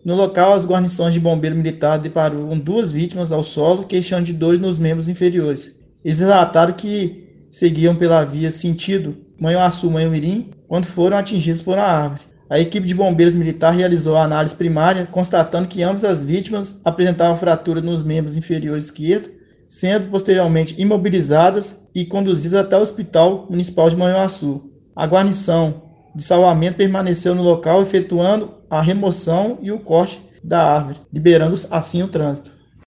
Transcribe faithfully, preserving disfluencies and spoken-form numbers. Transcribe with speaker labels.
Speaker 1: No local, as guarnições de bombeiro militar depararam com duas vítimas ao solo, queixando de dores nos membros inferiores. Eles relataram que seguiam pela via sentido Manhuaçu-Manhumirim quando foram atingidos por uma árvore. A equipe de bombeiros militar realizou a análise primária, constatando que ambas as vítimas apresentavam fratura nos membros inferiores esquerdo, sendo posteriormente imobilizadas e conduzidas até o Hospital Municipal de Manhuaçu. A guarnição de salvamento permaneceu no local, efetuando a remoção e o corte da árvore, liberando assim o trânsito.